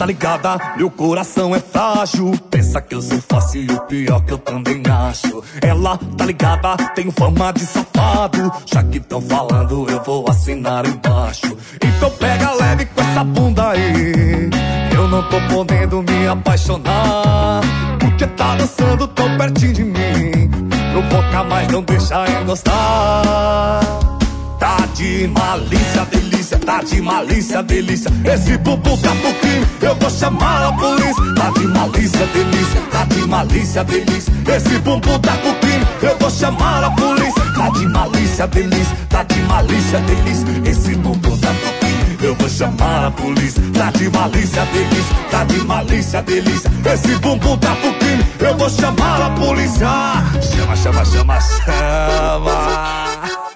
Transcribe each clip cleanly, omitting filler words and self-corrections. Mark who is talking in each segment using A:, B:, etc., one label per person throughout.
A: tá ligada, meu coração é frágil. Pensa que eu sou fácil e o pior que eu também acho. Ela tá ligada, tem fama de safado. Já que tão falando, eu vou assinar embaixo. Então pega leve com essa bunda aí. Eu não tô podendo me apaixonar, porque tá dançando tão pertinho de mim. Provoca, mas não deixa encostar. Tá de malícia, delícia, tá de malícia, delícia. Esse bumbum tá pro crime, eu vou chamar a polícia. Tá de malícia, delícia, tá de malícia, delícia. Esse bumbum tá pro crime, eu vou chamar a polícia. Tá de malícia, delícia, tá de malícia, delícia. Esse bumbum tá pro crime, eu vou chamar a polícia. Tá de malícia, delícia, tá de malícia, delícia. Esse bumbum tá pro crime, eu vou chamar a polícia. Chama, chama, chama, chama.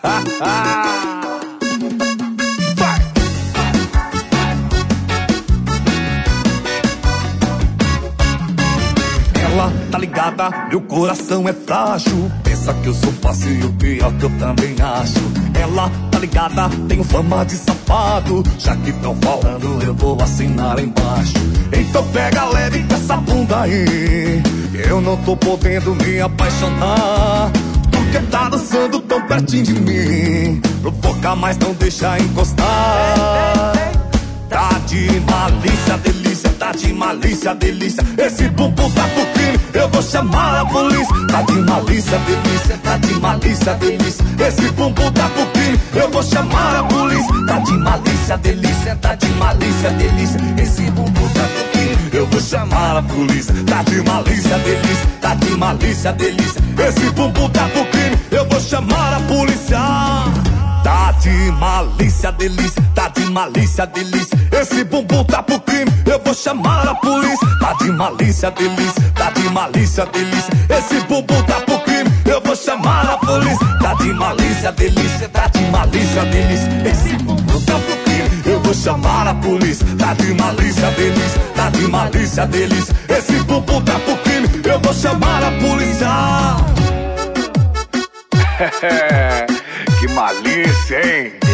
A: Vai. Ela tá ligada, meu coração é frágil. Pensa que eu sou fácil e o pior que eu também acho. Ela tá ligada, tenho fama de safado. Já que tão falando, eu vou assinar embaixo. Então pega leve com essa bunda aí. Eu não tô podendo me apaixonar, porque tá dançando tão pertinho de mim. Provoca, mas não deixa encostar. Tá de malícia, delícia, tá de malícia, delícia. Esse bumbum tá pro crime, eu vou chamar a polícia. Tá de malícia, delícia, tá de malícia, delícia. Esse bumbum tá pro crime, eu vou chamar a polícia. Tá de malícia, delícia, tá de malícia, delícia. Esse bumbum tá pro crime, eu vou chamar a polícia. Tá de malícia, delícia, tá de malícia, delícia. Esse bumbum tá pro crime, eu vou chamar a polícia. Tá de malícia, delícia, tá de malícia, delícia. Esse bumbum tá pro crime, eu vou chamar a polícia. Tá de malícia, delícia, tá de malícia, delícia. Esse bumbum tá pro crime, eu vou chamar a polícia. Tá de malícia, delícia, tá de malícia, delícia. Esse bumbum tá pro crime, eu vou chamar a polícia. Tá de malícia, delícia, tá de malícia, delícia. Esse bumbum tá pro crime, eu vou chamar a polícia.
B: Que malícia, hein?